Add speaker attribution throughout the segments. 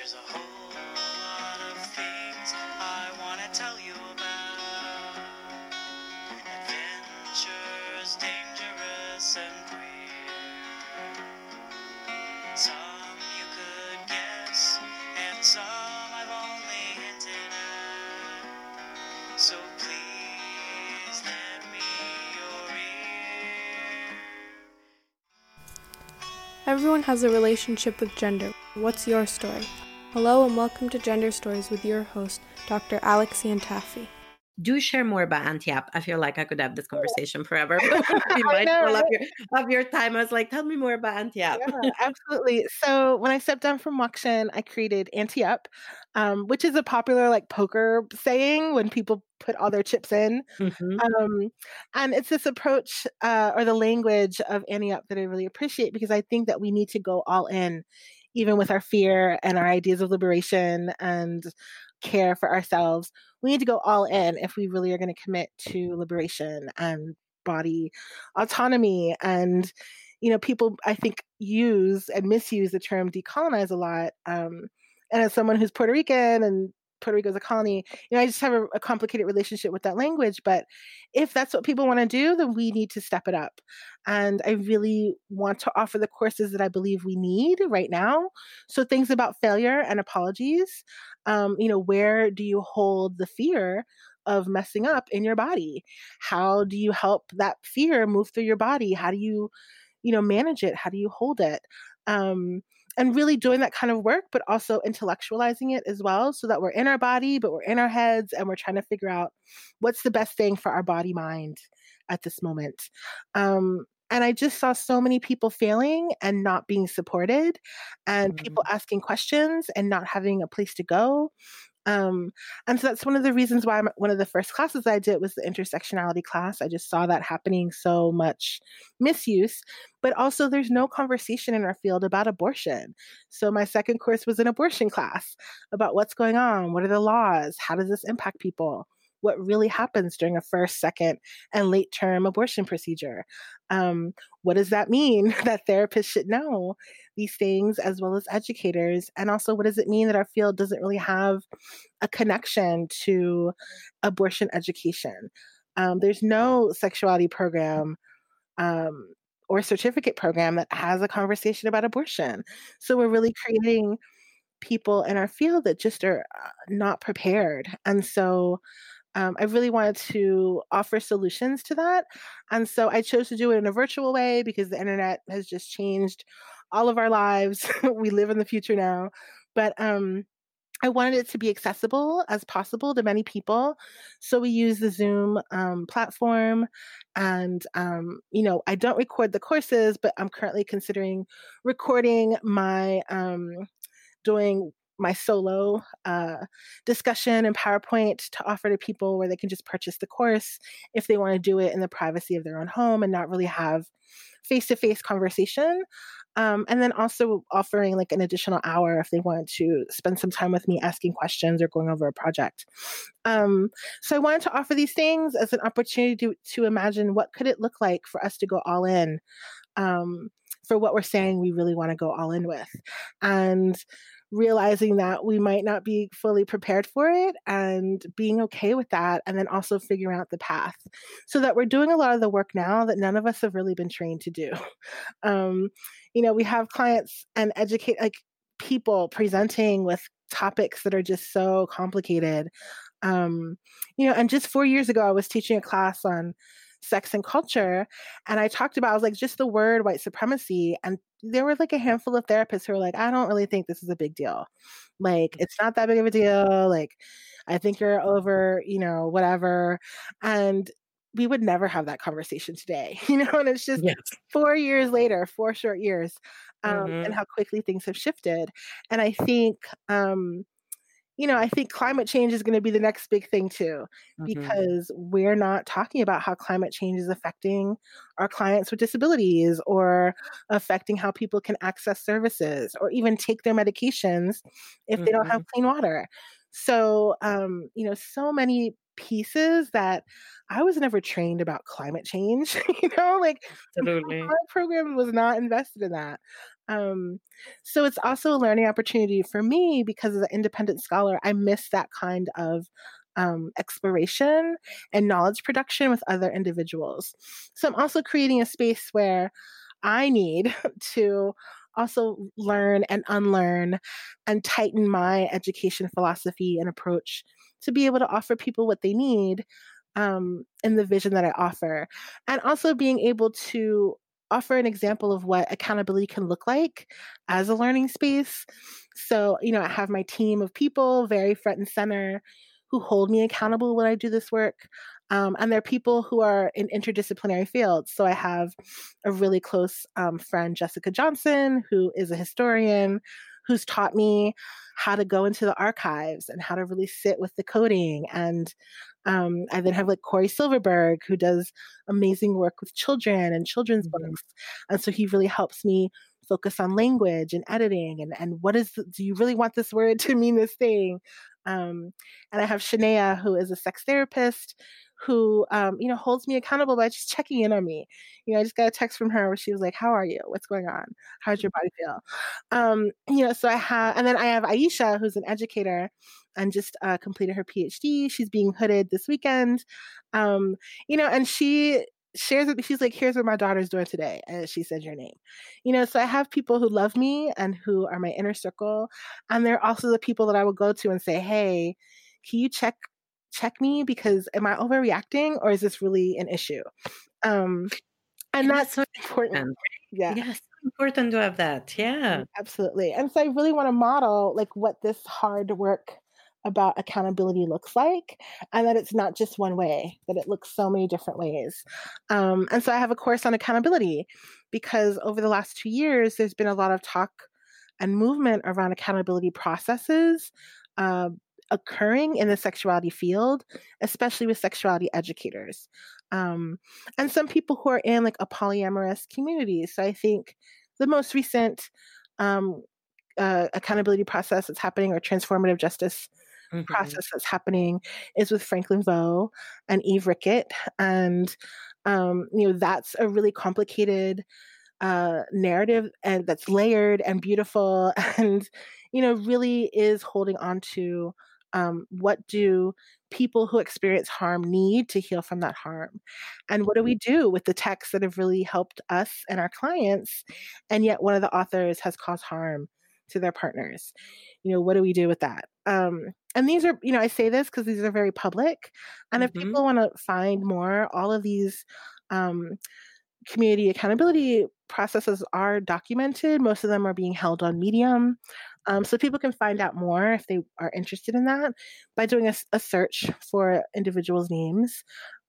Speaker 1: There's a whole lot of things I want to tell you about. Adventures, dangerous and queer. Some you could guess, and some I've only hinted at. So please lend me your ear.
Speaker 2: Everyone has a relationship with gender. What's your story? Hello and welcome to Gender Stories with your host, Dr. Alex Iantaffi.
Speaker 3: Do share more about Anti-App. I feel like I could have this conversation forever. Be
Speaker 4: I know,
Speaker 3: mindful
Speaker 4: right?
Speaker 3: of your time. I was like, tell me more about Anti-App.
Speaker 4: Yeah, absolutely. So when I stepped down from Wakshan, I created Anti-Up, which is a popular like poker saying when people put all their chips in. And it's this approach or the language of Anti-Up that I really appreciate because I think that we need to go all in, even with our fear and our ideas of liberation and care for ourselves. We need to go all in if we really are going to commit to liberation and body autonomy. And people I think use and misuse the term decolonize a lot. And as someone who's Puerto Rican and Puerto Rico is a colony, I just have a complicated relationship with that language. But if that's what people want to do, then we need to step it up. And I really want to offer the courses that I believe we need right now. So things about failure and apologies. Where do you hold the fear of messing up in your body? How do you help that fear move through your body? How do you manage it? How do you hold it? And really doing that kind of work, but also intellectualizing it as well so that we're in our body, but we're in our heads and we're trying to figure out what's the best thing for our body mind at this moment. And I just saw so many people failing and not being supported and people asking questions and not having a place to go. And so that's one of the reasons why one of the first classes I did was the intersectionality class. I just saw that happening so much misuse, but also there's no conversation in our field about abortion. So my second course was an abortion class about what's going on. What are the laws? How does this impact people? What really happens during a first, second, and late term abortion procedure? What does that mean that therapists should know these things as well as educators? And also, what does it mean that our field doesn't really have a connection to abortion education? There's no sexuality program or certificate program that has a conversation about abortion. So we're really creating people in our field that just are not prepared. And so I really wanted to offer solutions to that. And so I chose to do it in a virtual way because the internet has just changed all of our lives. We live in the future now. But I wanted it to be accessible as possible to many people. So we use the Zoom platform. And, I don't record the courses, but I'm currently considering recording doing my solo discussion and PowerPoint to offer to people where they can just purchase the course if they want to do it in the privacy of their own home and not really have face-to-face conversation. And then also offering like an additional hour if they want to spend some time with me asking questions or going over a project. So I wanted to offer these things as an opportunity to imagine what could it look like for us to go all in for what we're saying we really want to go all in with. And realizing that we might not be fully prepared for it and being okay with that. And then also figuring out the path so that we're doing a lot of the work now that none of us have really been trained to do. We have clients and people presenting with topics that are just so complicated. And just 4 years ago, I was teaching a class on sex and culture. And I was like, just the word white supremacy. And there were like a handful of therapists who were like, I don't really think this is a big deal. Like, it's not that big of a deal. Like, I think you're over, whatever. And we would never have that conversation today, and it's just 4 years later, 4 short years, and how quickly things have shifted. And I think, I think climate change is going to be the next big thing too, because we're not talking about how climate change is affecting our clients with disabilities or affecting how people can access services or even take their medications if they don't have clean water. So, so many pieces that I was never trained about climate change. Like
Speaker 3: Absolutely.
Speaker 4: our program was not invested in that. So it's also a learning opportunity for me because as an independent scholar, I miss that kind of exploration and knowledge production with other individuals. So I'm also creating a space where I need to also learn and unlearn and tighten my education philosophy and approach to be able to offer people what they need in the vision that I offer. And also being able to offer an example of what accountability can look like as a learning space. So, I have my team of people very front and center who hold me accountable when I do this work. And they're people who are in interdisciplinary fields. So I have a really close friend, Jessica Johnson, who is a historian, who's taught me how to go into the archives and how to really sit with the coding. And I then have like Corey Silverberg, who does amazing work with children and children's books. And so he really helps me focus on language and editing and what do you really want this word to mean this thing? And I have Shania, who is a sex therapist, who holds me accountable by just checking in on me. I just got a text from her where she was like, "How are you? What's going on? How's your body feel?" So I have Aisha, who's an educator and just completed her PhD. She's being hooded this weekend. And she shares it. She's like, "Here's what my daughter's doing today," and she said your name. So I have people who love me and who are my inner circle, and they're also the people that I will go to and say, "Hey, can you check me, because am I overreacting or is this really an issue?" And that's
Speaker 3: so
Speaker 4: important. Yeah.
Speaker 3: Yes, important to have that. Yeah.
Speaker 4: Absolutely. And so I really want to model like what this hard work about accountability looks like, and that it's not just one way, that it looks so many different ways. And so I have a course on accountability because over the last 2 years, there's been a lot of talk and movement around accountability processes occurring in the sexuality field, especially with sexuality educators. And some people who are in like a polyamorous community. So I think the most recent accountability process that's happening, or transformative justice process that's happening, is with Franklin Veaux and Eve Rickett. And, that's a really complicated narrative, and that's layered and beautiful and, really is holding on to what do people who experience harm need to heal from that harm? And what do we do with the texts that have really helped us and our clients, and yet one of the authors has caused harm to their partners? What do we do with that? And these are, I say this because these are very public. And if people want to find more, all of these community accountability processes are documented. Most of them are being held on Medium. So people can find out more if they are interested in that by doing a search for individuals' names.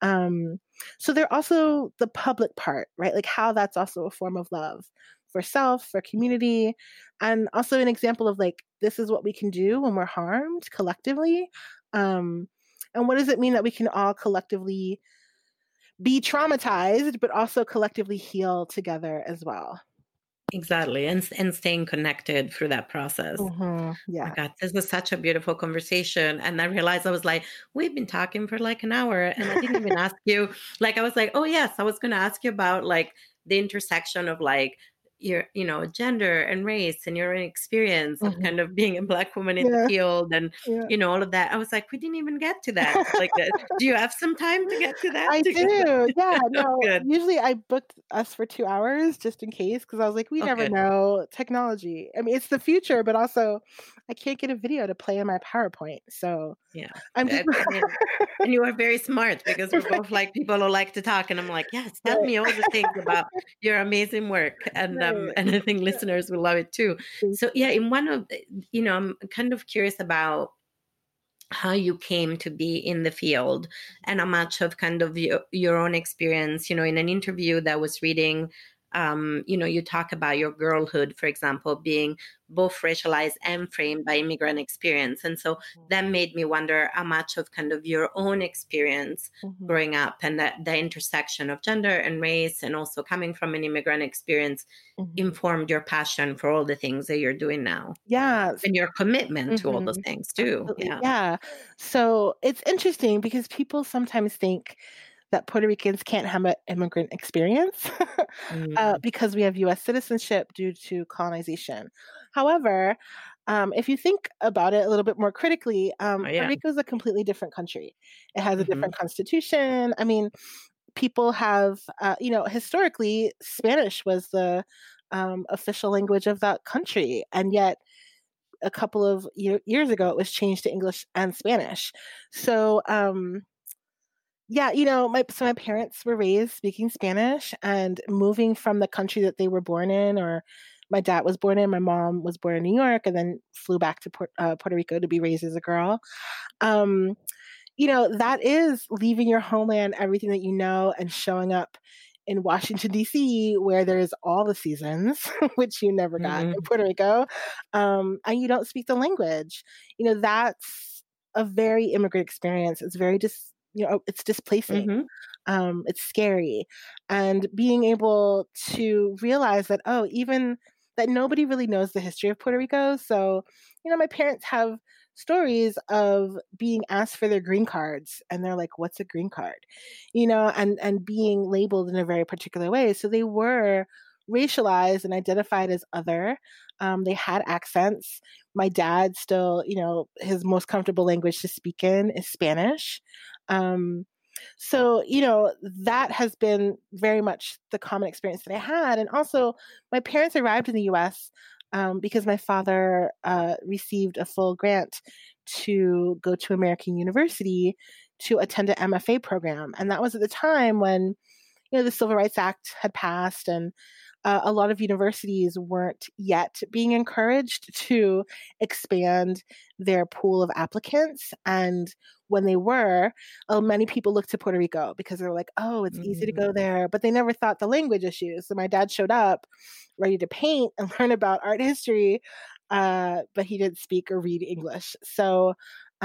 Speaker 4: So they're also the public part, right? Like how that's also a form of love for self, for community, and also an example of like, this is what we can do when we're harmed collectively. And what does it mean that we can all collectively be traumatized, but also collectively heal together as well?
Speaker 3: Exactly. And staying connected through that process.
Speaker 4: Yeah.
Speaker 3: My God, this was such a beautiful conversation. And I realized I was like, we've been talking for like an hour and I didn't even ask you. Like, I was like, oh yes, I was going to ask you about like the intersection of like your, gender and race and your experience of kind of being a Black woman in the field and, all of that. I was like, we didn't even get to that. Like, do you have some time to get to that?
Speaker 4: I do. Yeah. No,
Speaker 3: Good.
Speaker 4: usually I booked us for 2 hours just in case, because I was like, we never know technology. I mean, it's the future, but also I can't get a video to play in my PowerPoint. So
Speaker 3: yeah,
Speaker 4: I'm just...
Speaker 3: and you are very smart because we're both like people who like to talk. And I'm like, yes, tell me all the things about your amazing work. And I think listeners will love it too. So yeah, in one of, I'm kind of curious about how you came to be in the field and how much of kind of your own experience, in an interview that I was reading You talk about your girlhood, for example, being both racialized and framed by immigrant experience. And so that made me wonder how much of kind of your own experience growing up and the intersection of gender and race, and also coming from an immigrant experience, informed your passion for all the things that you're doing now.
Speaker 4: Yeah.
Speaker 3: And your commitment to all those things too.
Speaker 4: Absolutely. Yeah. So it's interesting because people sometimes think that Puerto Ricans can't have an immigrant experience because we have U.S. citizenship due to colonization. However, if you think about it a little bit more critically, Puerto Rico is a completely different country. It has a different constitution. I mean, people have, historically, Spanish was the official language of that country. And yet, a couple of years ago, it was changed to English and Spanish. So, my parents were raised speaking Spanish, and moving from the country that they were born in, or my dad was born in, my mom was born in New York, and then flew back to Puerto Rico to be raised as a girl. That is leaving your homeland, everything that you know, and showing up in Washington, D.C., where there's all the seasons, which you never got in Puerto Rico, and you don't speak the language. That's a very immigrant experience. It's very it's displacing. It's scary. And being able to realize that, even that nobody really knows the history of Puerto Rico. So, my parents have stories of being asked for their green cards, and they're like, what's a green card? And being labeled in a very particular way. So they were racialized and identified as other. They had accents. My dad still, his most comfortable language to speak in is Spanish. So, that has been very much the common experience that I had. And also, my parents arrived in the U.S. Because my father received a full grant to go to American University to attend an MFA program. And that was at the time when, the Civil Rights Act had passed, and a lot of universities weren't yet being encouraged to expand their pool of applicants. And when they were, many people looked to Puerto Rico because they were like, oh, it's easy to go there. But they never thought the language issues. So my dad showed up ready to paint and learn about art history, but he didn't speak or read English. So,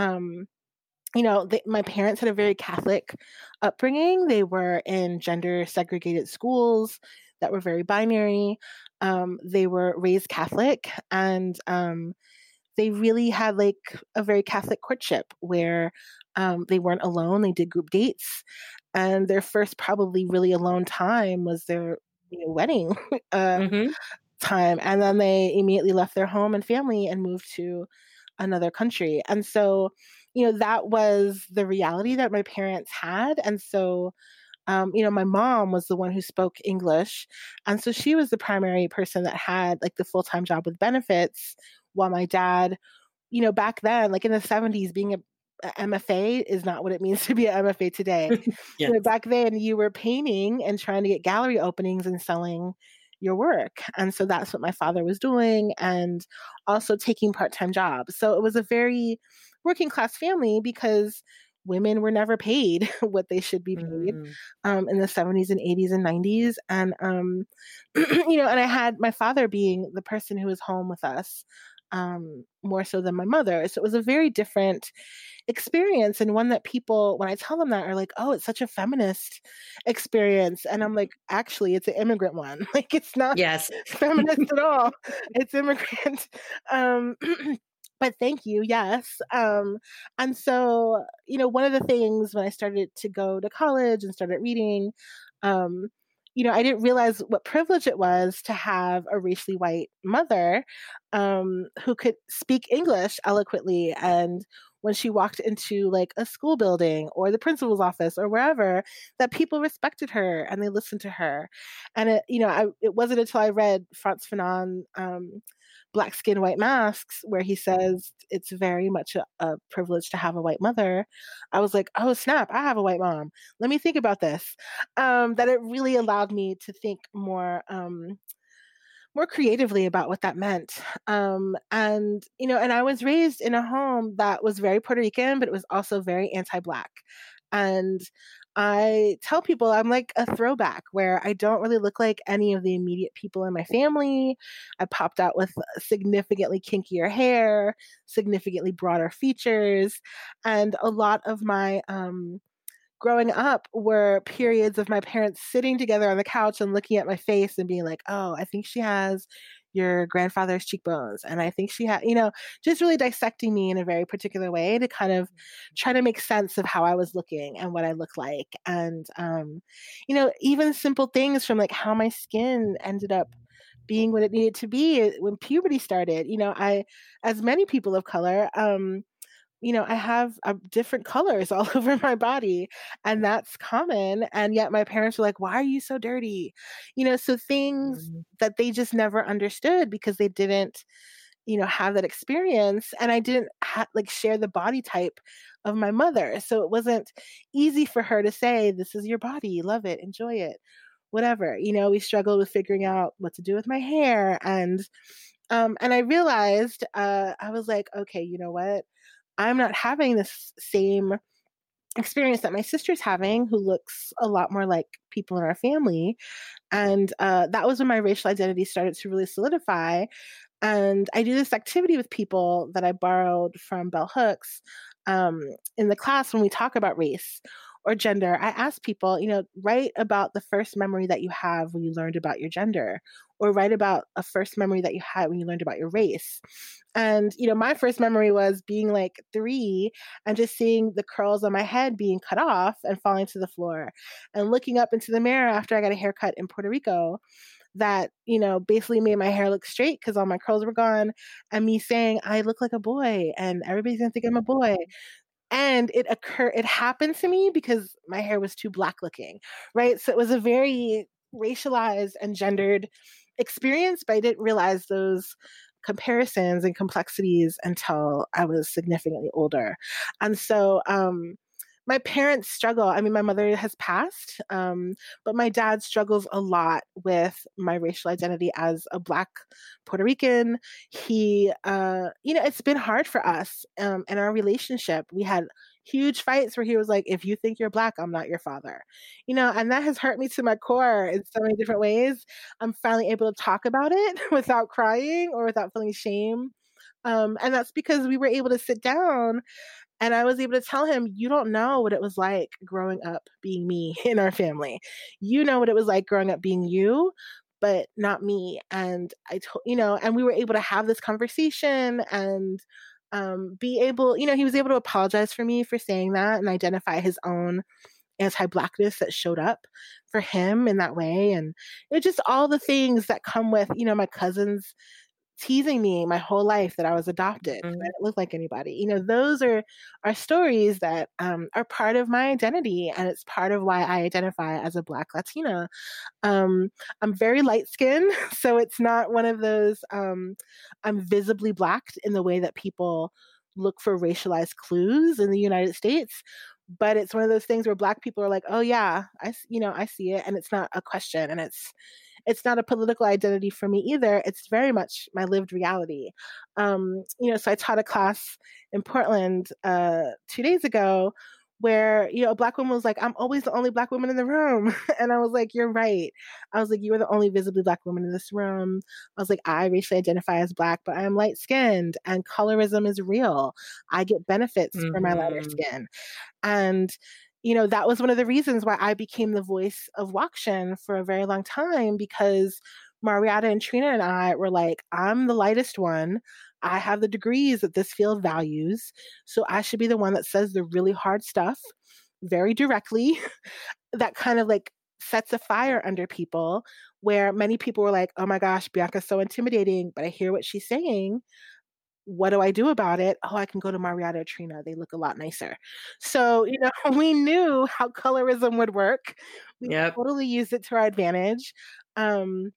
Speaker 4: my parents had a very Catholic upbringing. They were in gender segregated schools that were very binary. They were raised Catholic, and they really had like a very Catholic courtship where they weren't alone. They did group dates, and their first probably really alone time was their wedding time. And then they immediately left their home and family and moved to another country. And so, that was the reality that my parents had. And so, my mom was the one who spoke English. And so she was the primary person that had like the full-time job with benefits, while my dad, back then, like in the 70s, being a MFA is not what it means to be an MFA today.
Speaker 3: Yes.
Speaker 4: Back then you were painting and trying to get gallery openings and selling your work. And so that's what my father was doing, and also taking part-time jobs. So it was a very working class family because women were never paid what they should be paid in the 70s and 80s and 90s. And, and I had my father being the person who was home with us more so than my mother. So it was a very different experience, and one that people, when I tell them that, are like, oh, it's such a feminist experience. And I'm like, actually, it's an immigrant one. Like, it's not feminist at all. It's immigrant. But thank you. Yes. And so, one of the things when I started to go to college and started reading, I didn't realize what privilege it was to have a racially white mother who could speak English eloquently. And when she walked into like a school building or the principal's office or wherever, that people respected her and they listened to her. And it wasn't until I read Frantz Fanon, Black Skin, White Masks, where he says it's very much a privilege to have a white mother. I was like, oh snap, I have a white mom. Let me think about this. That it really allowed me to think more creatively about what that meant. And I was raised in a home that was very Puerto Rican, but it was also very anti-Black. And I tell people I'm like a throwback where I don't really look like any of the immediate people in my family. I popped out with significantly kinkier hair, significantly broader features, and a lot of my growing up were periods of my parents sitting together on the couch and looking at my face and being like, oh, I think she has your grandfather's cheekbones. And I think she had, just really dissecting me in a very particular way to kind of try to make sense of how I was looking and what I looked like. And, even simple things from like how my skin ended up being what it needed to be when puberty started. As many people of color, I have different colors all over my body, and that's common. And yet my parents were like, why are you so dirty? So things that they just never understood because they didn't, have that experience. And I didn't share the body type of my mother. So it wasn't easy for her to say, this is your body, love it, enjoy it, whatever. We struggled with figuring out what to do with my hair. And I realized, I was like, okay, you know what? I'm not having this same experience that my sister's having, who looks a lot more like people in our family. And that was when my racial identity started to really solidify. And I do this activity with people that I borrowed from Bell Hooks in the class when we talk about race or gender. I ask people, write about the first memory that you have when you learned about your gender, or write about a first memory that you had when you learned about your race. And, my first memory was being like 3 and just seeing the curls on my head being cut off and falling to the floor, and looking up into the mirror after I got a haircut in Puerto Rico that, basically made my hair look straight because all my curls were gone, and me saying, I look like a boy and everybody's gonna think I'm a boy. And it happened to me because my hair was too black looking, right? So it was a very racialized and gendered experience, but I didn't realize those comparisons and complexities until I was significantly older. And so my parents struggle. I mean, my mother has passed, but my dad struggles a lot with my racial identity as a Black Puerto Rican. He, it's been hard for us in our relationship. We had huge fights where he was like, if you think you're Black, I'm not your father, and that has hurt me to my core in so many different ways. I'm finally able to talk about it without crying or without feeling shame. And that's because we were able to sit down and I was able to tell him, you don't know what it was like growing up being me in our family. You know what it was like growing up being you, but not me. And and we were able to have this conversation and be able, he was able to apologize for me for saying that and identify his own anti-Blackness that showed up for him in that way. And it's just all the things that come with, my cousins teasing me my whole life that I was adopted. I didn't look like anybody. Those are stories that are part of my identity, and it's part of why I identify as a Black Latina. I'm very light skinned, so it's not one of those I'm visibly Black in the way that people look for racialized clues in the United States. But it's one of those things where Black people are like, oh yeah, I see it, and it's not a question, and it's not a political identity for me either. It's very much my lived reality. So I taught a class in Portland 2 days ago where, a Black woman was like, I'm always the only Black woman in the room. And I was like, you're right. I was like, you are the only visibly Black woman in this room. I was like, I racially identify as Black, but I'm light skinned and colorism is real. I get benefits for my lighter skin. And that was one of the reasons why I became the voice of Wakshan for a very long time, because Marietta and Trina and I were like, I'm the lightest one. I have the degrees that this field values. So I should be the one that says the really hard stuff very directly that kind of like sets a fire under people, where many people were like, oh my gosh, Bianca's so intimidating, but I hear what she's saying. What do I do about it? Oh, I can go to Marietta or Trina. They look a lot nicer. So, we knew how colorism would work. We totally used it to our advantage. And,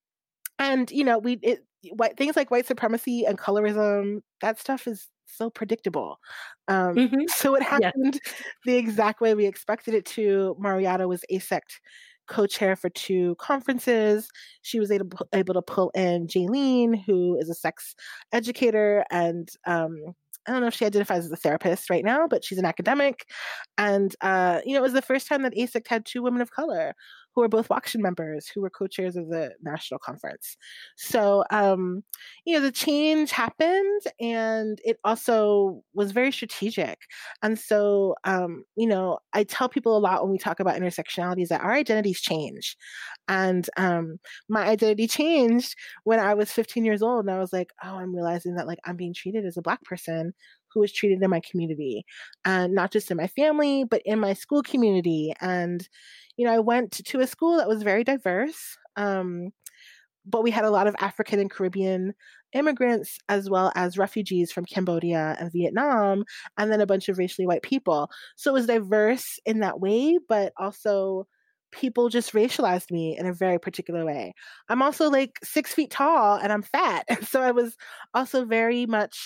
Speaker 4: things like white supremacy and colorism, that stuff is so predictable. So it happened the exact way we expected it to. Marietta was ASECT co-chair for 2 conferences. She was able to pull in Jaylene, who is a sex educator and I don't know if she identifies as a therapist right now, but she's an academic. And, it was the first time that ASICT had two women of color who were both Wakshan members, who were co-chairs of the national conference. So, the change happened, and it also was very strategic. And so, I tell people a lot when we talk about intersectionality is that our identities change. And my identity changed when I was 15 years old, and I was like, oh, I'm realizing that like I'm being treated as a Black person who was treated in my community, and not just in my family, but in my school community. And I went to a school that was very diverse, but we had a lot of African and Caribbean immigrants as well as refugees from Cambodia and Vietnam, and then a bunch of racially white people. So it was diverse in that way, but also people just racialized me in a very particular way. I'm also like 6 feet tall and I'm fat. And so I was also very much,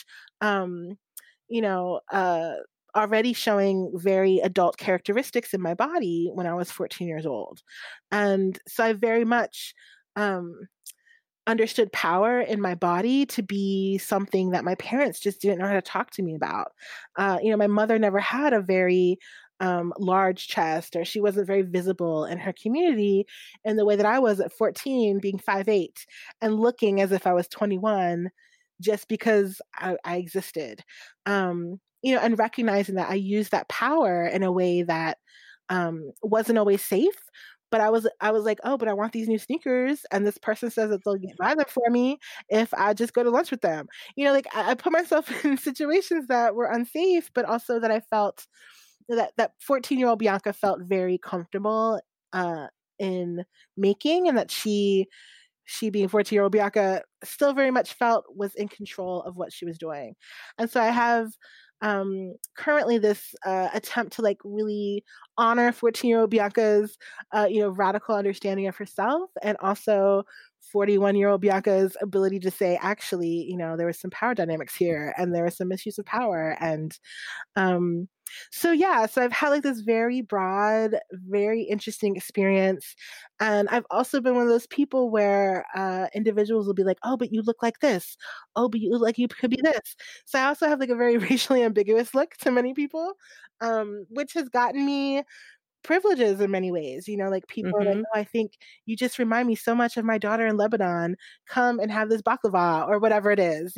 Speaker 4: already showing very adult characteristics in my body when I was 14 years old. And so I very much understood power in my body to be something that my parents just didn't know how to talk to me about. My mother never had a very large chest, or she wasn't very visible in her community in the way that I was at 14, being 5'8", and looking as if I was 21 just because I existed. And recognizing that I used that power in a way that wasn't always safe. But I was like, oh, but I want these new sneakers, and this person says that they'll buy them for me if I just go to lunch with them. I put myself in situations that were unsafe, but also that I felt that 14-year-old Bianca felt very comfortable in making, and that she being 14-year-old Bianca still very much felt was in control of what she was doing. And so I have currently this attempt to like really honor 14-year-old Bianca's radical understanding of herself, and also 41-year-old Bianca's ability to say, actually, there was some power dynamics here, and there was some misuse of power. And so I've had like this very broad, very interesting experience. And I've also been one of those people where individuals will be like, oh, but you look like this. Oh, but you look like you could be this. So I also have like a very racially ambiguous look to many people, which has gotten me privileges in many ways. Like people are like, oh, I think you just remind me so much of my daughter in Lebanon. Come and have this baklava or whatever it is,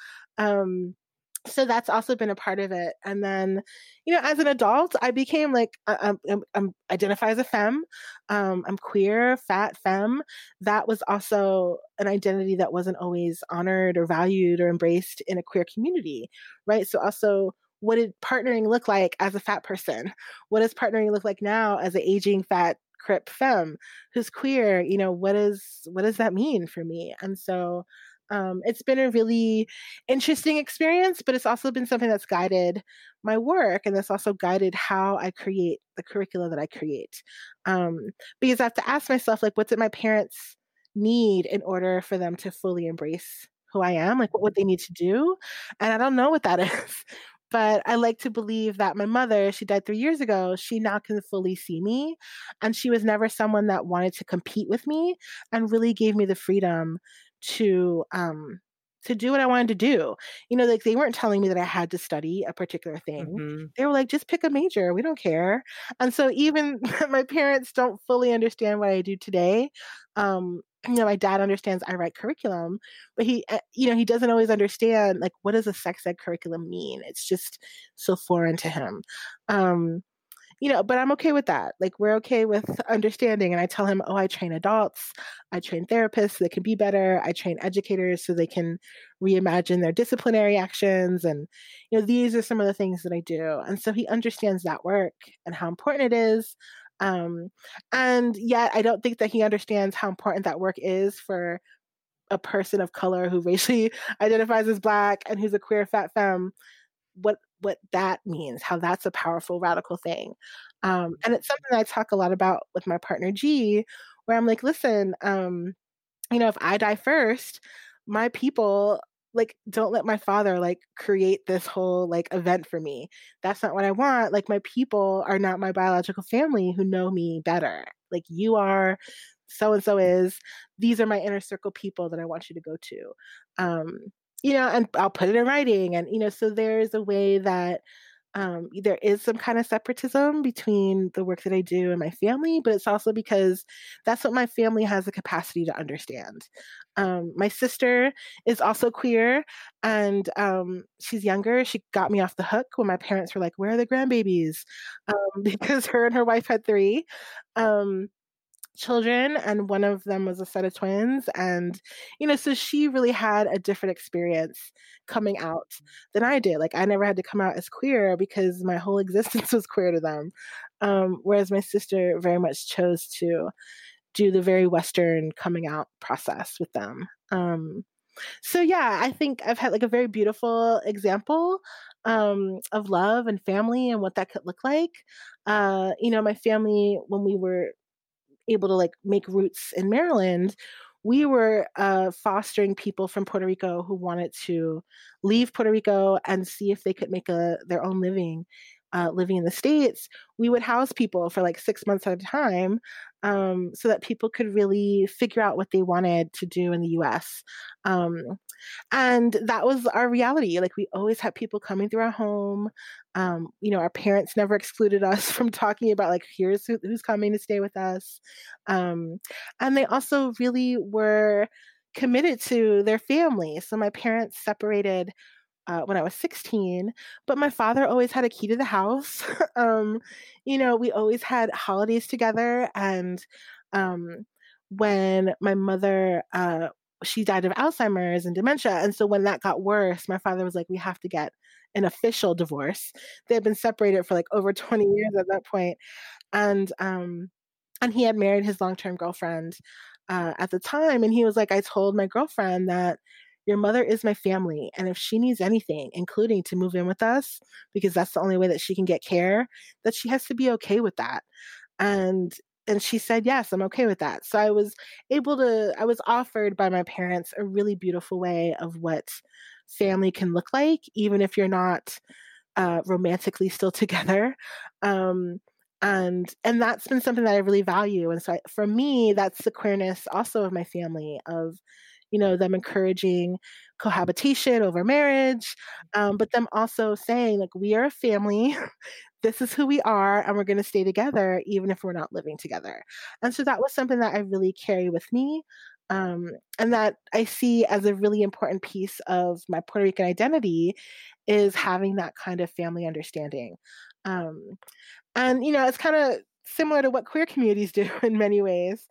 Speaker 4: so that's also been a part of it. And then, as an adult, I became like, I'm identify as a femme. I'm queer, fat femme. That was also an identity that wasn't always honored or valued or embraced in a queer community, right? So also, what did partnering look like as a fat person? What does partnering look like now as an aging fat crip femme who's queer? What does that mean for me? And so it's been a really interesting experience, but it's also been something that's guided my work, and that's also guided how I create the curricula that I create. Because I have to ask myself, like, what did my parents need in order for them to fully embrace who I am? Like, what would they need to do? And I don't know what that is. But I like to believe that my mother, she died 3 years ago, she now can fully see me. And she was never someone that wanted to compete with me, and really gave me the freedom to do what I wanted to do. Like they weren't telling me that I had to study a particular thing. They were like, just pick a major. We don't care. And so even my parents don't fully understand what I do today. My dad understands I write curriculum, but he doesn't always understand, like, what does a sex ed curriculum mean? It's just so foreign to him. But I'm okay with that. Like, we're okay with understanding. And I tell him, oh, I train adults. I train therapists so they can be better. I train educators so they can reimagine their disciplinary actions. And, these are some of the things that I do. And so he understands that work and how important it is. And yet I don't think that he understands how important that work is for a person of color who racially identifies as Black and who's a queer fat femme, what that means, how that's a powerful, radical thing. And it's something that I talk a lot about with my partner, G, where I'm like, listen, if I die first, my people, like, don't let my father like create this whole like event for me. That's not what I want. Like, my people are not my biological family who know me better. Like, you are, so-and-so is, these are my inner circle people that I want you to go to. and I'll put it in writing. And, so there's a way that there is some kind of separatism between the work that I do and my family, but it's also because that's what my family has the capacity to understand. My sister is also queer, and she's younger. She got me off the hook when my parents were like, "Where are the grandbabies?" Because her and her wife had 3. Children, and one of them was a set of twins. And so she really had a different experience coming out than I did. Like, I never had to come out as queer because my whole existence was queer to them, whereas my sister very much chose to do the very Western coming out process with them. So yeah, I think I've had like a very beautiful example of love and family and what that could look like. My family, when we were able to like make roots in Maryland, we were fostering people from Puerto Rico who wanted to leave Puerto Rico and see if they could make their own living living in the States. We would house people for like 6 months at a time, so that people could really figure out what they wanted to do in the US. And that was our reality. Like, we always had people coming through our home. Our parents never excluded us from talking about like, here's who's coming to stay with us. And they also really were committed to their family. So my parents separated when I was 16, but my father always had a key to the house. We always had holidays together. And when my mother, she died of Alzheimer's and dementia. And so when that got worse, my father was like, we have to get an official divorce. They had been separated for like over 20 years at that point. And he had married his long-term girlfriend at the time. And he was like, I told my girlfriend that your mother is my family. And if she needs anything, including to move in with us, because that's the only way that she can get care, that she has to be okay with that. And she said, yes, I'm okay with that. So I was offered by my parents a really beautiful way of what family can look like, even if you're not romantically still together. And that's been something that I really value. And so for me, that's the queerness also of my family, of them encouraging cohabitation over marriage, but them also saying, like, we are a family. This is who we are, and we're going to stay together even if we're not living together. And so that was something that I really carry with me, and that I see as a really important piece of my Puerto Rican identity, is having that kind of family understanding. And it's kind of similar to what queer communities do in many ways.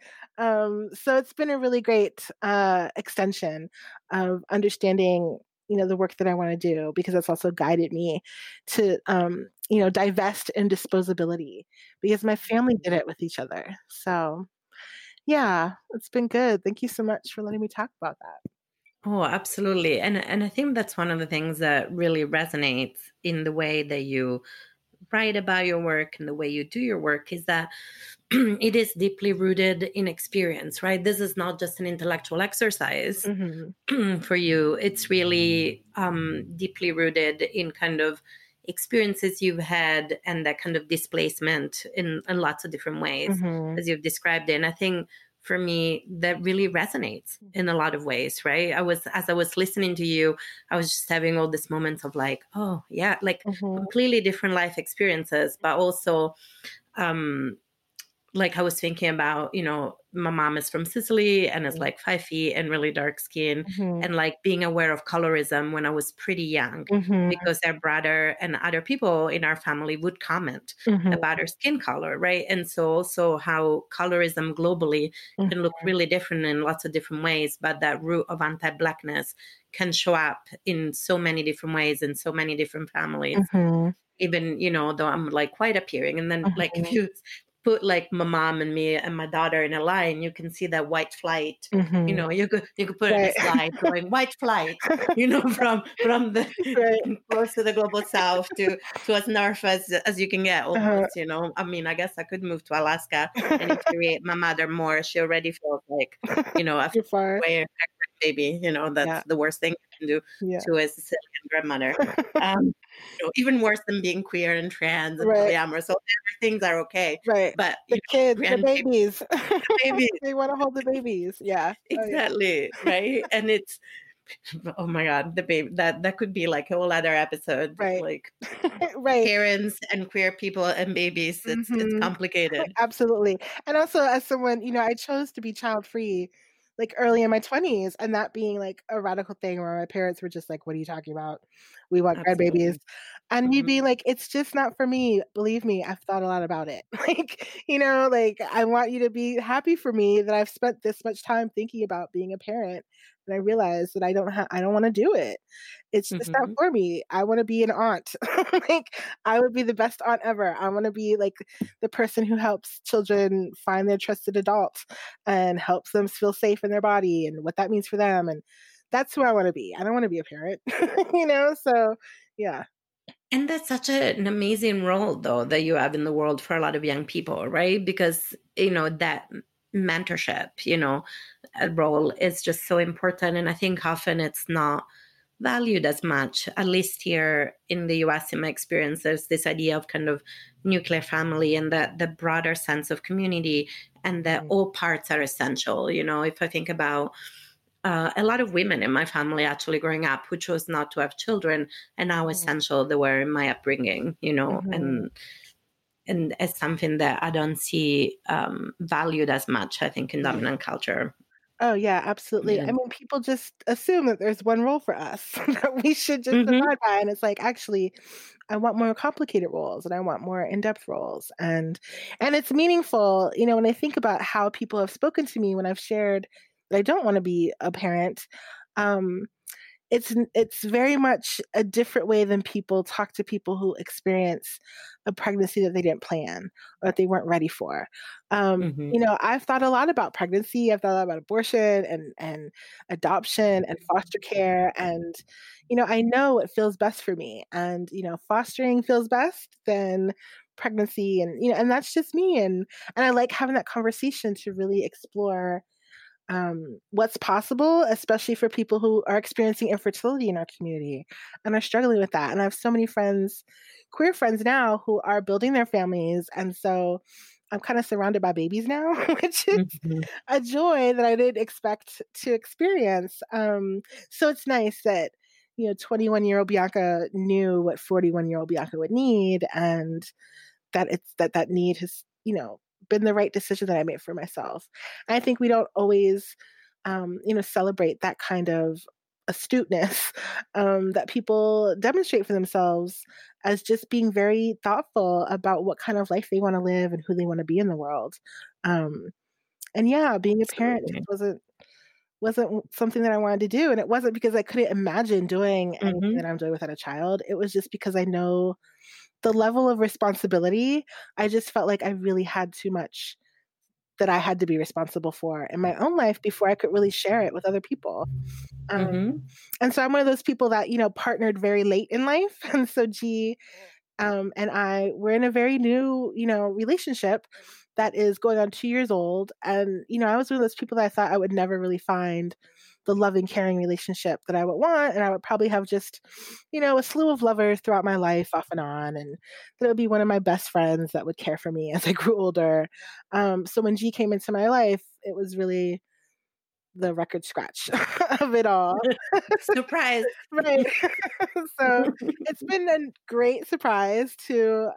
Speaker 4: So it's been a really great extension of understanding, the work that I want to do, because it's also guided me to, divest in disposability, because my family did it with each other. So yeah, it's been good. Thank you so much for letting me talk about that.
Speaker 3: Oh, absolutely. And I think that's one of the things that really resonates in the way that you write about your work and the way you do your work, is that it is deeply rooted in experience, right? This is not just an intellectual exercise for you. It's really deeply rooted in kind of experiences you've had, and that kind of displacement in lots of different ways, as you've described it. And I think for me, that really resonates in a lot of ways, right? As I was listening to you, I was just having all these moments of like, oh yeah, like completely different life experiences, but also like I was thinking about, my mom is from Sicily and is like 5 feet and really dark skin, and like being aware of colorism when I was pretty young, because their brother and other people in our family would comment about her skin color, right? And so also how colorism globally can look really different in lots of different ways, but that root of anti-Blackness can show up in so many different ways in so many different families. Even, though I'm like white appearing, and then like if you put like my mom and me and my daughter in a line, you can see that white flight. You could put it in a slide going white flight, from the close to the global south to as north as you can get almost. I mean, I guess I could move to Alaska and infuriate my mother more. She already feels like, a
Speaker 4: far
Speaker 3: way baby, that's the worst thing you can do to a Sicilian grandmother. Even worse than being queer and trans and polyamorous. So things are okay.
Speaker 4: Right.
Speaker 3: But
Speaker 4: the kids, the babies. They want to hold the babies. Yeah.
Speaker 3: Exactly. Right. And oh my God, the baby, that could be like a whole other episode,
Speaker 4: Right.
Speaker 3: like
Speaker 4: Right.
Speaker 3: parents and queer people and babies. It's complicated.
Speaker 4: Absolutely. And also, as someone, I chose to be child free like early in my 20s, and that being like a radical thing where my parents were just like, what are you talking about? We want grandbabies.
Speaker 3: Absolutely.
Speaker 4: And me being like, it's just not for me. Believe me, I've thought a lot about it. Like, like I want you to be happy for me that I've spent this much time thinking about being a parent. And I realized that I don't want to do it. It's just not for me. I want to be an aunt. Like, I would be the best aunt ever. I want to be like the person who helps children find their trusted adult and helps them feel safe in their body and what that means for them. And that's who I want to be. I don't want to be a parent, So, yeah.
Speaker 3: And that's such an amazing role, though, that you have in the world for a lot of young people, right? Because, that mentorship, role is just so important. And I think often it's not valued as much, at least here in the US, in my experience. There's this idea of kind of nuclear family and the broader sense of community, and that all parts are essential. If I think about a lot of women in my family actually growing up who chose not to have children, and how essential they were in my upbringing, and as something that I don't see valued as much, I think, in dominant culture.
Speaker 4: Oh, yeah, absolutely.
Speaker 3: Yeah.
Speaker 4: I mean, people just assume that there's one role for us that we should just abide by. And it's like, actually, I want more complicated roles and I want more in-depth roles. And it's meaningful, when I think about how people have spoken to me when I've shared that I don't want to be a parent. It's very much a different way than people talk to people who experience a pregnancy that they didn't plan or that they weren't ready for. I've thought a lot about pregnancy. I've thought a lot about abortion and adoption and foster care. And, I know what feels best for me. And, fostering feels best than pregnancy. And, and that's just me. And I like having that conversation to really explore what's possible, especially for people who are experiencing infertility in our community and are struggling with that. And I have so many friends, queer friends now, who are building their families. And so I'm kind of surrounded by babies now, which is a joy that I didn't expect to experience. So it's nice that, 21-year-old Bianca knew what 41-year-old Bianca would need, and that that need has, been the right decision that I made for myself. And I think we don't always, celebrate that kind of astuteness that people demonstrate for themselves as just being very thoughtful about what kind of life they want to live and who they want to be in the world. And yeah, being a parent just wasn't something that I wanted to do. And it wasn't because I couldn't imagine doing anything that I'm doing without a child. It was just because I know the level of responsibility. I just felt like I really had too much that I had to be responsible for in my own life before I could really share it with other people. And so I'm one of those people that, partnered very late in life. And so G and I were in a very new, relationship that is going on 2 years old. And, I was one of those people that I thought I would never really find the loving, caring relationship that I would want. And I would probably have just, a slew of lovers throughout my life off and on. And that would be one of my best friends that would care for me as I grew older. So when G came into my life, it was really the record scratch of it all.
Speaker 3: Surprise.
Speaker 4: Right. So it's been a great surprise to,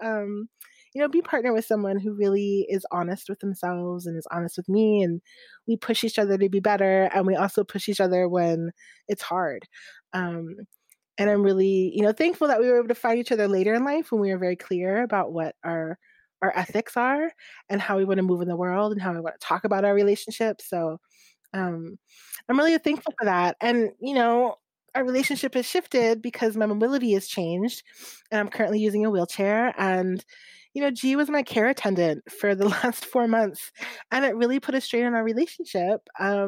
Speaker 4: be partnered with someone who really is honest with themselves and is honest with me. And we push each other to be better. And we also push each other when it's hard. And I'm really, thankful that we were able to find each other later in life when we were very clear about what our ethics are and how we want to move in the world and how we want to talk about our relationship. So I'm really thankful for that. And, our relationship has shifted because my mobility has changed and I'm currently using a wheelchair. And, G was my care attendant for the last 4 months. And it really put a strain on our relationship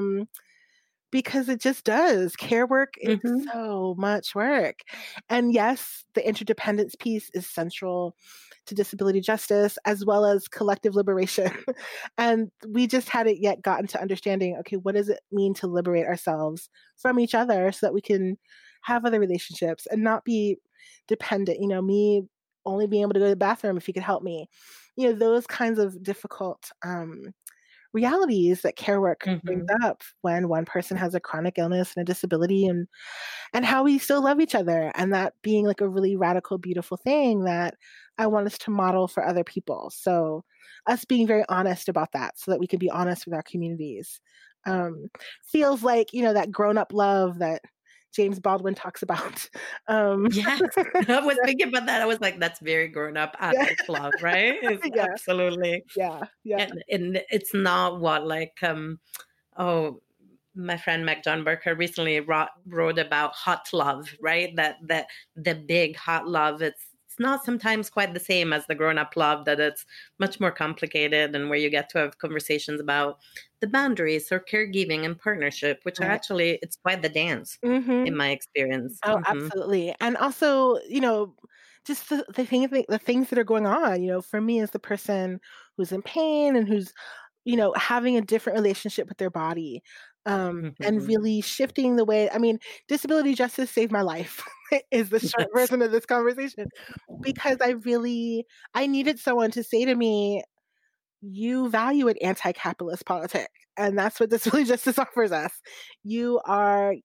Speaker 4: because it just does. Care work is so much work. And yes, the interdependence piece is central to disability justice as well as collective liberation. And we just hadn't yet gotten to understanding, okay, what does it mean to liberate ourselves from each other so that we can have other relationships and not be dependent, me only being able to go to the bathroom if you could help me, those kinds of difficult realities that care work brings
Speaker 3: Mm-hmm.
Speaker 4: up when one person has a chronic illness and a disability, and how we still love each other, and that being like a really radical, beautiful thing that I want us to model for other people. So us being very honest about that so that we can be honest with our communities. Um, Feels like, that grown up love that James Baldwin talks about. Um,
Speaker 3: Yes. I was thinking about that. I was like, that's very grown up
Speaker 4: yeah,
Speaker 3: adult love, right? It's
Speaker 4: yeah,
Speaker 3: absolutely.
Speaker 4: yeah.
Speaker 3: And it's not what like oh, my friend Meg John Burker recently wrote about hot love, right? That the big hot love, it's not sometimes quite the same as the grown up love, that it's much more complicated, and where you get to have conversations about the boundaries or caregiving and partnership, which are
Speaker 4: Right.
Speaker 3: actually, it's quite the dance
Speaker 4: Mm-hmm.
Speaker 3: in my experience.
Speaker 4: Oh,
Speaker 3: Hmm.
Speaker 4: absolutely. And also, just the things that are going on, for me as the person who's in pain and who's, having a different relationship with their body, and
Speaker 3: Hmm.
Speaker 4: really shifting the way, I mean, disability justice saved my life is the short
Speaker 3: Yes.
Speaker 4: version of this conversation, because I needed someone to say to me, you value an anti-capitalist politic. And that's what disability justice offers us. You are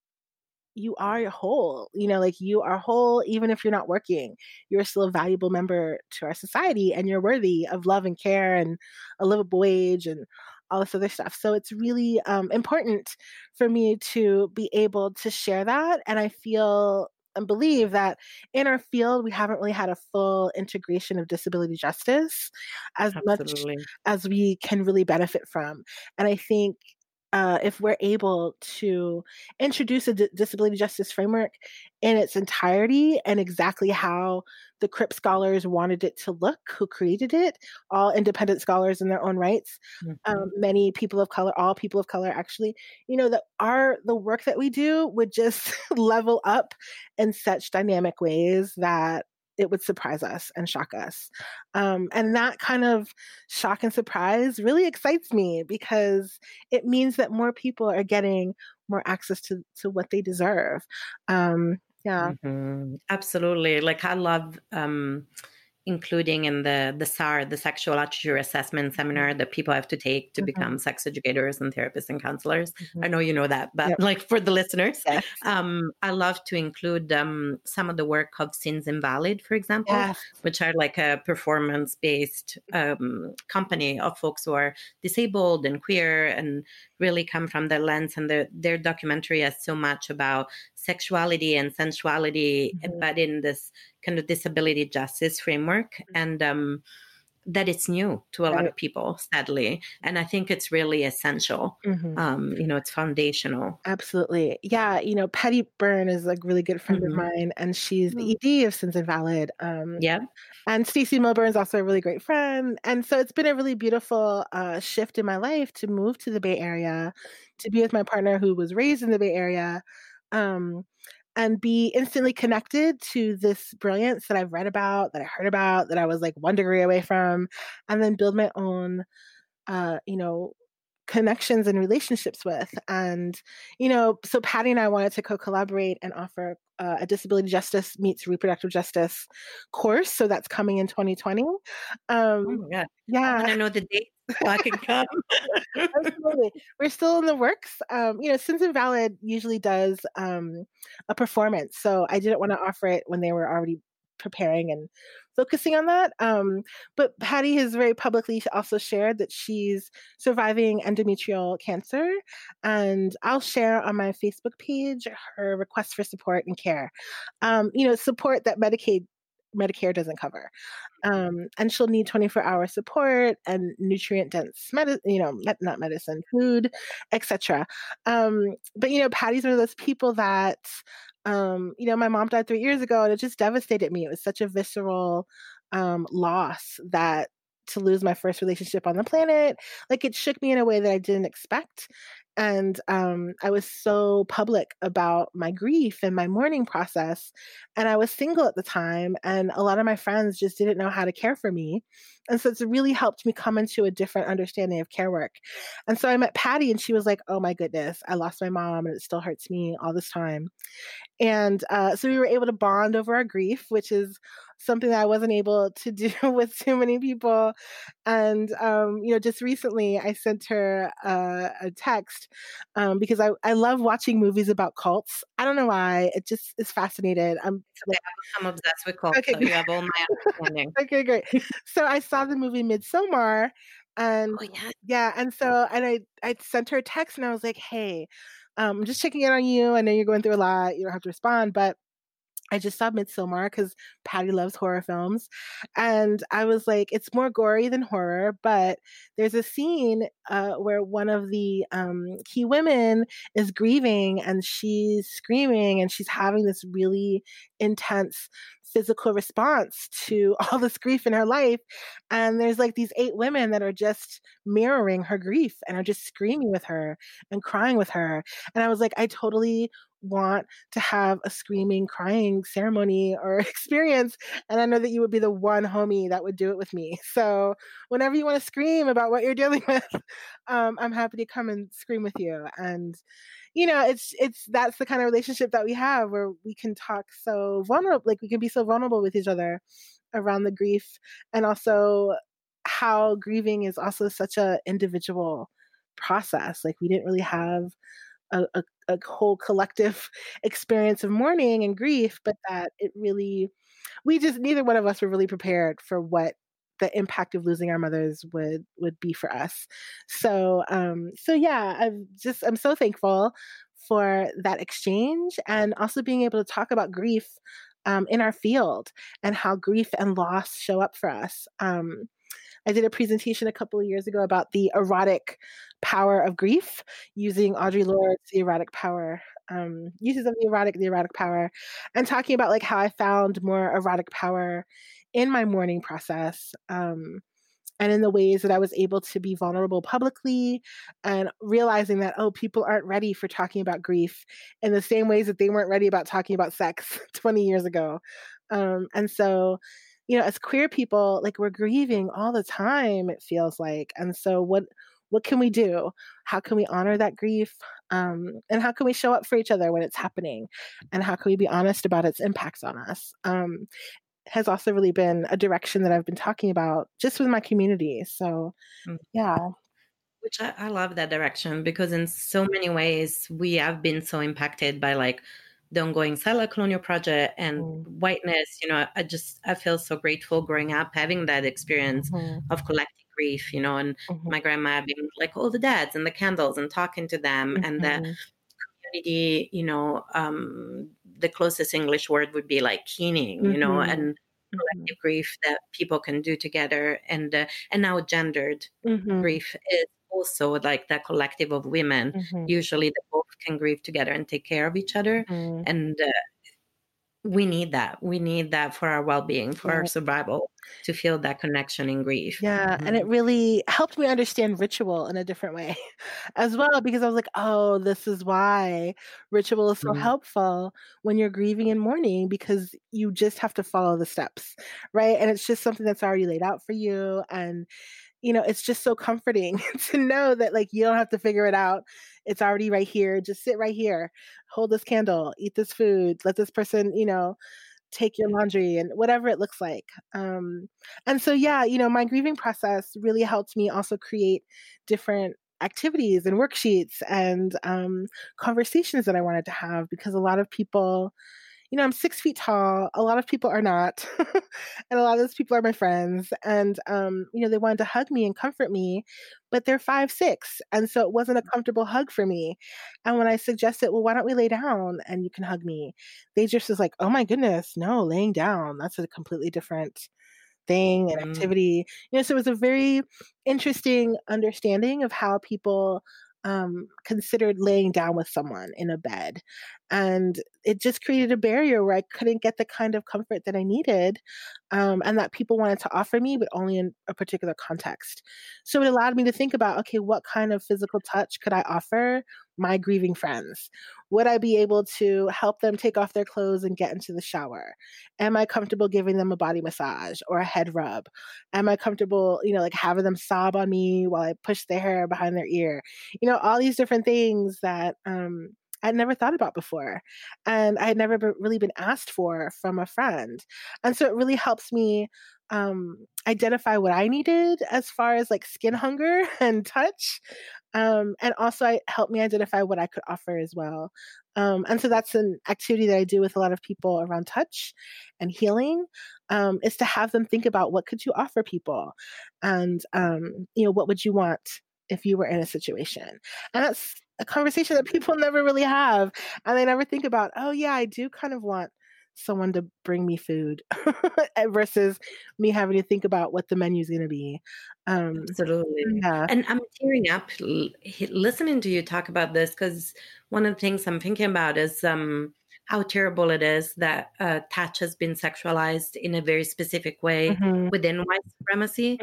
Speaker 4: whole, like you are whole even if you're not working. You're still a valuable member to our society, and you're worthy of love and care and a livable wage and all this other stuff. So it's really important for me to be able to share that. And I feel and believe that in our field, we haven't really had a full integration of disability justice as much
Speaker 3: Absolutely.
Speaker 4: as we can really benefit from. And I think if we're able to introduce a disability justice framework in its entirety and exactly how the Crip scholars wanted it to look, who created it, all independent scholars in their own rights,
Speaker 3: Hmm.
Speaker 4: many people of color, all people of color, actually, that the work that we do would just level up in such dynamic ways that it would surprise us and shock us. And that kind of shock and surprise really excites me, because it means that more people are getting more access to what they deserve. Yeah.
Speaker 3: Absolutely. Like I love including in the SAR, the sexual attitude assessment seminar that people have to take to
Speaker 4: Mhm,
Speaker 3: become sex educators and therapists and counselors.
Speaker 4: mhm.
Speaker 3: I know you know that, but
Speaker 4: Yep.
Speaker 3: like for the listeners,
Speaker 4: Yes.
Speaker 3: I love to include some of the work of Sins Invalid, for example,
Speaker 4: Yes.
Speaker 3: which are like a performance-based company of folks who are disabled and queer and really come from the lens, and their documentary has so much about sexuality and sensuality,
Speaker 4: Mhm,
Speaker 3: but in this kind of disability justice framework, and that it's new to a lot
Speaker 4: right.
Speaker 3: of people, sadly, and I think it's really essential.
Speaker 4: Mhm.
Speaker 3: It's foundational.
Speaker 4: Absolutely. Yeah, Patty Byrne is a really good friend of
Speaker 3: Hmm.
Speaker 4: mine, and she's the ED of Sins Invalid.
Speaker 3: Yeah.
Speaker 4: And Stacey Milburn is also a really great friend. And so it's been a really beautiful shift in my life to move to the Bay Area, to be with my partner who was raised in the Bay Area, um, and be instantly connected to this brilliance that I've read about, that I heard about, that I was like 1 degree away from, and then build my own, uh, you know, connections and relationships with. And, so Patty and I wanted to co-collaborate and offer a disability justice meets reproductive justice course. So that's coming in 2020.
Speaker 3: Oh
Speaker 4: Um,
Speaker 3: my god, I want
Speaker 4: yeah,
Speaker 3: to know the date so I can come.
Speaker 4: absolutely. We're still in the works. Sins Invalid usually does a performance. So I didn't want to offer it when they were already preparing and focusing on that. But Patty has very publicly also shared that she's surviving endometrial cancer. And I'll share on my Facebook page her request for support and care. Support that Medicare doesn't cover. And she'll need 24-hour support and nutrient dense not medicine, food, etc. But Patty's one of those people that, my mom died 3 years ago, and it just devastated me. It was such a visceral loss, that to lose my first relationship on the planet, like, it shook me in a way that I didn't expect. And I was so public about my grief and my mourning process. And I was single at the time, and a lot of my friends just didn't know how to care for me. And so it's really helped me come into a different understanding of care work. And so I met Patty, and she was like, oh my goodness, I lost my mom, and it still hurts me all this time. And so we were able to bond over our grief, which is something that I wasn't able to do with too many people. And, just recently I sent her a text because I love watching movies about cults. I don't know why. It just is fascinated.
Speaker 3: Okay, I'm obsessed with cults,
Speaker 4: Okay,
Speaker 3: so you have all my understanding.
Speaker 4: Okay, great. So I saw the movie Midsommar, and
Speaker 3: Oh yeah.
Speaker 4: yeah, and I sent her a text, and I was like, hey, I'm just checking in on you. I know you're going through a lot. You don't have to respond, but I just saw Midsommar because Patty loves horror films. And I was like, it's more gory than horror, but there's a scene where one of the key women is grieving, and she's screaming, and she's having this really intense physical response to all this grief in her life. And there's like these 8 women that are just mirroring her grief and are just screaming with her and crying with her. And I was like, I totally want to have a screaming, crying ceremony or experience. And I know that you would be the one homie that would do it with me. So whenever you want to scream about what you're dealing with, I'm happy to come and scream with you. And, that's the kind of relationship that we have, where we can talk so vulnerable, like we can be so vulnerable with each other around the grief, and also how grieving is also such a individual process. Like we didn't really have a whole collective experience of mourning and grief, but that it really, neither one of us were really prepared for what the impact of losing our mothers would be for us. So yeah, I'm so thankful for that exchange, and also being able to talk about grief in our field, and how grief and loss show up for us. I did a presentation a couple of years ago about the erotic power of grief, using Audre Lorde's The Erotic Power, uses of the erotic power, and talking about like how I found more erotic power in my mourning process, and in the ways that I was able to be vulnerable publicly, and realizing that, people aren't ready for talking about grief in the same ways that they weren't ready about talking about sex 20 years ago. And so, as queer people, like we're grieving all the time, it feels like. And so what can we do? How can we honor that grief? And how can we show up for each other when it's happening? And how can we be honest about its impacts on us? Has also really been a direction that I've been talking about just with my community. So, yeah.
Speaker 3: Which I love that direction, because in so many ways we have been so impacted by like the ongoing Settler Colonial Project and whiteness. I feel so grateful growing up, having that experience of collective grief, and my grandma having like all the dads and the candles and talking to them, and the community, the closest English word would be like keening, and collective grief that people can do together. And now gendered grief is also like that collective of women, usually that both can grieve together and take care of each other. And we need that for our well-being, for our survival, to feel that connection in grief.
Speaker 4: Yeah. And it really helped me understand ritual in a different way as well, because I was like, oh, this is why ritual is so helpful when you're grieving and mourning, because you just have to follow the steps, right? And it's just something that's already laid out for you. And it's just so comforting to know that like you don't have to figure it out. It's already right here. Just sit right here, hold this candle, eat this food, let this person, take your laundry, and whatever it looks like. And so, yeah, my grieving process really helped me also create different activities and worksheets and conversations that I wanted to have, because a lot of people, I'm 6 feet tall. A lot of people are not. And a lot of those people are my friends. And, they wanted to hug me and comfort me, but they're 5'6". And so it wasn't a comfortable hug for me. And when I suggested, well, why don't we lay down and you can hug me? They just was like, oh my goodness, no, laying down. That's a completely different thing and activity. So it was a very interesting understanding of how people considered laying down with someone in a bed. And it just created a barrier where I couldn't get the kind of comfort that I needed, and that people wanted to offer me, but only in a particular context. So it allowed me to think about, okay, what kind of physical touch could I offer my grieving friends? Would I be able to help them take off their clothes and get into the shower? Am I comfortable giving them a body massage or a head rub? Am I comfortable, like having them sob on me while I push their hair behind their ear? All these different things that I'd never thought about before, and I had never really been asked for from a friend. And so it really helps me identify what I needed as far as like skin hunger and touch. And also it helped me identify what I could offer as well. And so that's an activity that I do with a lot of people around touch and healing, is to have them think about what could you offer people, and what would you want if you were in a situation. And that's a conversation that people never really have, and they never think about, oh yeah, I do kind of want someone to bring me food versus me having to think about what the menu is going to be.
Speaker 3: Absolutely.
Speaker 4: Yeah.
Speaker 3: And I'm tearing up listening to you talk about this, because one of the things I'm thinking about is how terrible it is that touch has been sexualized in a very specific way within white supremacy.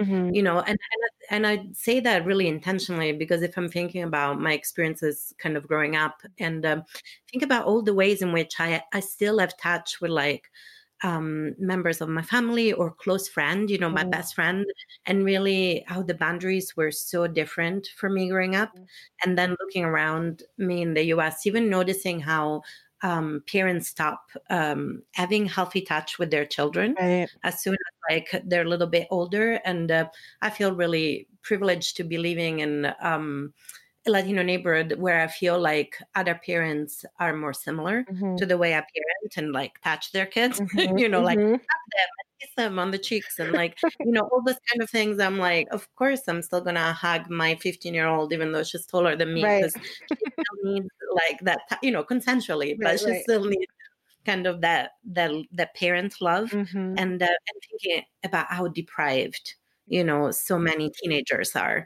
Speaker 3: And I say that really intentionally, because if I'm thinking about my experiences kind of growing up, and think about all the ways in which I still have touch with like members of my family or close friend, my best friend, and really how the boundaries were so different for me growing up. And then looking around me in the US, even noticing how parents stop having healthy touch with their children as soon as like they're a little bit older. And I feel really privileged to be living in a Latino neighborhood where I feel like other parents are more similar to the way I parent and like touch their kids, like tap them and kiss them on the cheeks and like, all those kind of things. I'm like, of course, I'm still going to hug my 15-year-old, even though she's taller than me, because she still needs like that, consensually, but she still needs kind of that parent love. And thinking about how deprived, so many teenagers are,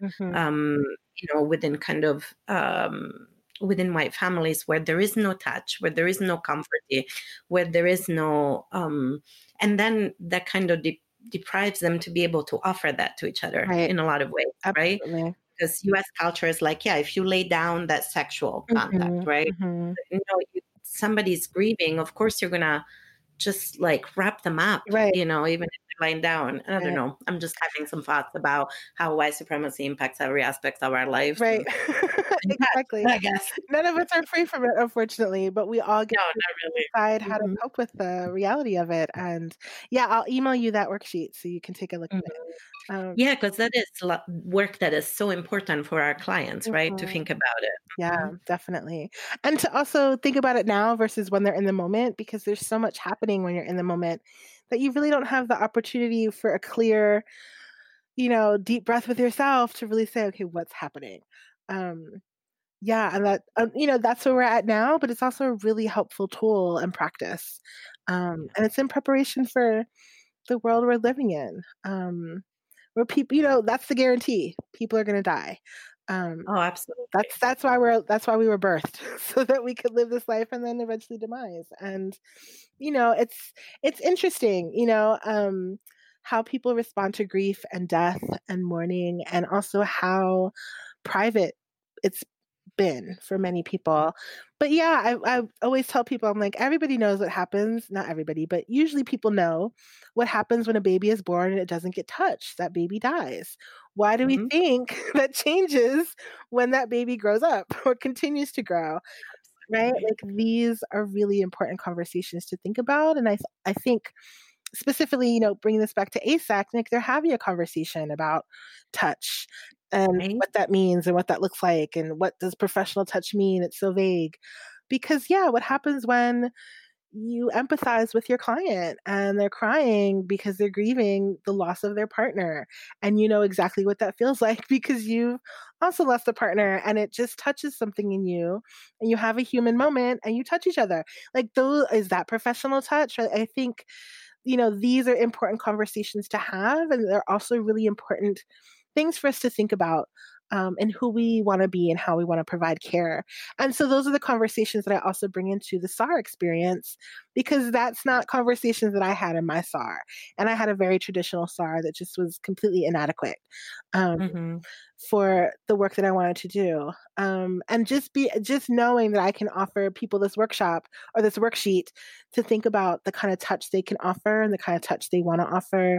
Speaker 3: within kind of, within white families where there is no touch, where there is no comfort, where there is no, and then that kind of deprives them to be able to offer that to each other in a lot of ways, right? Because US culture is like, if you lay down that sexual contact, right? Somebody's grieving, of course you're gonna just like wrap them up, even if they're lying down. I don't know. I'm just having some thoughts about how white supremacy impacts every aspect of our life.
Speaker 4: Right. Exactly. I guess none of us are free from it, unfortunately, but we all get to decide how to cope with the reality of it. And I'll email you that worksheet so you can take a look at it.
Speaker 3: Because that is work that is so important for our clients, right? To think about it.
Speaker 4: Yeah, definitely. And to also think about it now versus when they're in the moment, because there's so much happening when you're in the moment that you really don't have the opportunity for a clear, deep breath with yourself to really say, okay, what's happening? And that, that's where we're at now, but it's also a really helpful tool and practice. And it's in preparation for the world we're living in, where people, that's the guarantee. People are going to die.
Speaker 3: Absolutely.
Speaker 4: That's why we were birthed, so that we could live this life and then eventually demise. And it's interesting, how people respond to grief and death and mourning, and also how private it's been for many people. But I always tell people, I'm like, everybody knows what happens. Not everybody, but usually people know what happens when a baby is born and it doesn't get touched. That baby dies. Why do we think that changes when that baby grows up or continues to grow? Right? Like, these are really important conversations to think about. And I think specifically, bringing this back to AASECT, like, they're having a conversation about touch and what that means and what that looks like, and what does professional touch mean? It's so vague. Because what happens when you empathize with your client and they're crying because they're grieving the loss of their partner, and you know exactly what that feels like because you've also lost a partner, and it just touches something in you, and you have a human moment and you touch each other. Like, is that professional touch? I think, these are important conversations to have, and they're also really important things for us to think about and who we want to be and how we want to provide care. And so those are the conversations that I also bring into the SAR experience, because that's not conversations that I had in my SAR. And I had a very traditional SAR that just was completely inadequate for the work that I wanted to do. And just knowing that I can offer people this workshop or this worksheet to think about the kind of touch they can offer and the kind of touch they want to offer.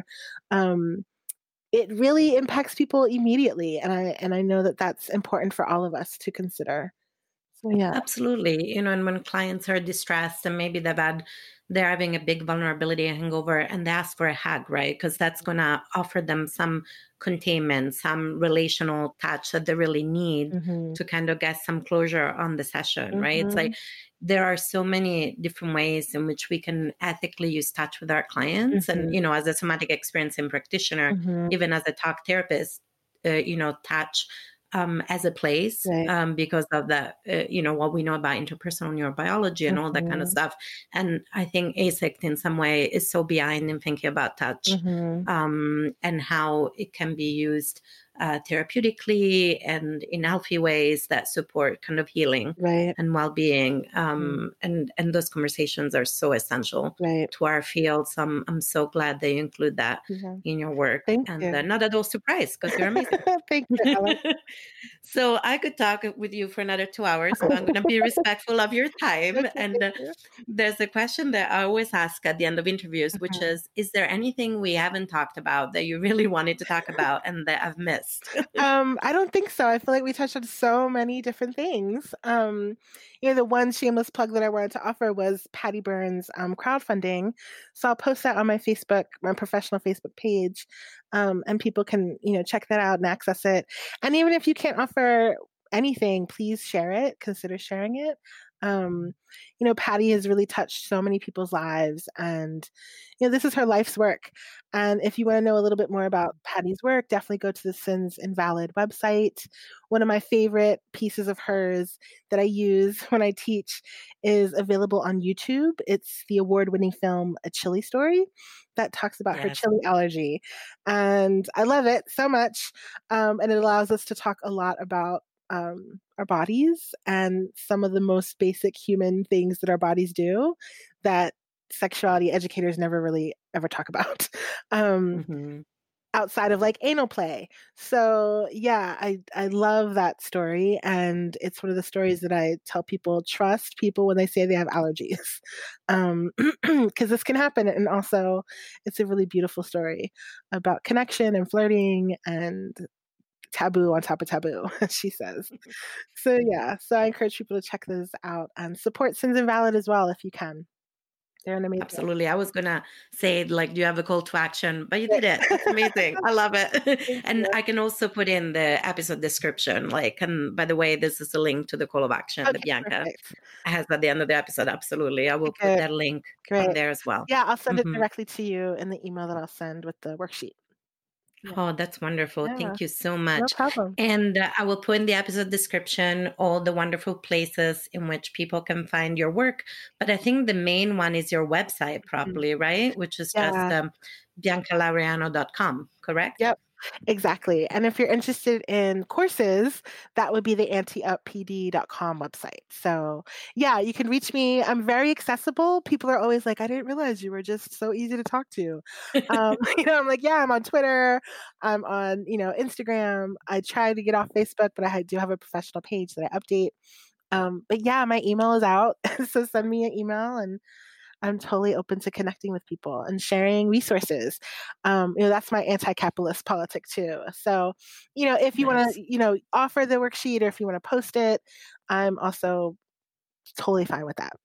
Speaker 4: It really impacts people immediately. And I know that that's important for all of us to consider. So, yeah.
Speaker 3: Absolutely. And when clients are distressed and maybe they're having a big vulnerability hangover and they ask for a hug, right? Because that's going to offer them some containment, some relational touch that they really need to kind of get some closure on the session, right? It's like there are so many different ways in which we can ethically use touch with our clients. And, as a somatic experiencing practitioner, even as a talk therapist, touch as a place, because of the, what we know about interpersonal neurobiology and all that kind of stuff. And I think AASECT in some way is so behind in thinking about touch and how it can be used therapeutically and in healthy ways that support kind of healing and well-being. And those conversations are so essential to our field. So I'm so glad that you include that in your work.
Speaker 4: Thank
Speaker 3: and
Speaker 4: you.
Speaker 3: Not at all surprised, because you're amazing.
Speaker 4: Thank you, Ellen.
Speaker 3: So I could talk with you for another 2 hours, but I'm going to be respectful of your time.
Speaker 4: Okay,
Speaker 3: And there's a question that I always ask at the end of interviews, which is there anything we haven't talked about that you really wanted to talk about and that I've missed?
Speaker 4: I don't think so. I feel like we touched on so many different things. The one shameless plug that I wanted to offer was Patty Burns crowdfunding. So I'll post that on my professional Facebook page, and people can, check that out and access it. And even if you can't offer anything, please share it. Consider sharing it. Patty has really touched so many people's lives, and this is her life's work. And if you want to know a little bit more about Patty's work, definitely go to the Sins Invalid website. One of my favorite pieces of hers that I use when I teach is available on YouTube. It's the award-winning film A Chili Story that talks about her chili allergy, and I love it so much. And it allows us to talk a lot about our bodies and some of the most basic human things that our bodies do that sexuality educators never really ever talk about outside of like anal play. So I love that story, and it's one of the stories that I tell people, trust people when they say they have allergies, because this can happen. And also it's a really beautiful story about connection and flirting and taboo on top of taboo, she says. So I encourage people to check those out and support Sins Invalid as well if you can. They're an amazing.
Speaker 3: Absolutely. I was gonna say, do you have a call to action? But you did it. That's amazing. I love it. And I can also put in the episode description. And by the way, this is a link to the call of action that Bianca has at the end of the episode. Absolutely. I will put that link on there as well.
Speaker 4: Yeah, I'll send it directly to you in the email that I'll send with the worksheet.
Speaker 3: Oh, that's wonderful. Thank you so much.
Speaker 4: No problem.
Speaker 3: And I will put in the episode description all the wonderful places in which people can find your work. But I think the main one is your website, probably, right? Which is just biancalaureano.com, correct?
Speaker 4: Yep. Exactly. And if you're interested in courses, that would be the antiuppd.com website. So you can reach me. I'm very accessible. People are always like, I didn't realize you were just so easy to talk to. I'm like, I'm on Twitter. I'm on, Instagram. I try to get off Facebook, but I do have a professional page that I update. But my email is out. So send me an email, and I'm totally open to connecting with people and sharing resources. That's my anti-capitalist politic too. So, if you want to, offer the worksheet, or if you want to post it, I'm also totally fine with that.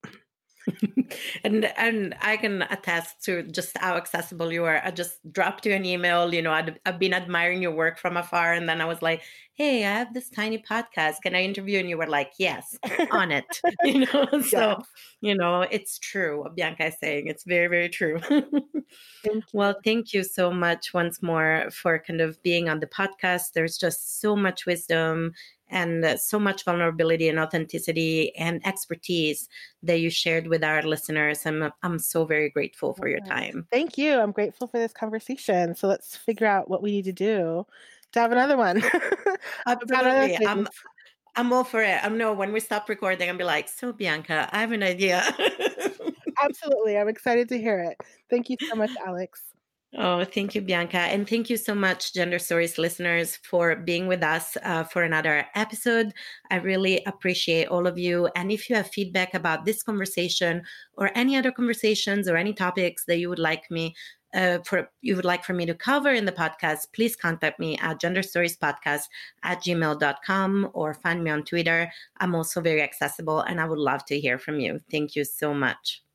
Speaker 3: And I can attest to just how accessible you are. I just dropped you an email. I've been admiring your work from afar, and then I was like, "Hey, I have this tiny podcast. Can I interview?" And you were like, "Yes, on it." So it's true. What Bianca is saying, it's very, very true. Well, thank you so much once more for kind of being on the podcast. There's just so much wisdom and so much vulnerability and authenticity and expertise that you shared with our listeners. I'm so very grateful for your time.
Speaker 4: Thank you. I'm grateful for this conversation. So let's figure out what we need to do to have another one. About other
Speaker 3: Absolutely.
Speaker 4: things.
Speaker 3: I'm all for it. I know when we stop recording, I'll be like, so Bianca, I have an idea.
Speaker 4: Absolutely. I'm excited to hear it. Thank you so much, Alex.
Speaker 3: Oh, thank you, Bianca. And thank you so much, Gender Stories listeners, for being with us for another episode. I really appreciate all of you. And if you have feedback about this conversation or any other conversations or any topics that you would like for me to cover in the podcast, please contact me at genderstoriespodcast@gmail.com or find me on Twitter. I'm also very accessible and I would love to hear from you. Thank you so much.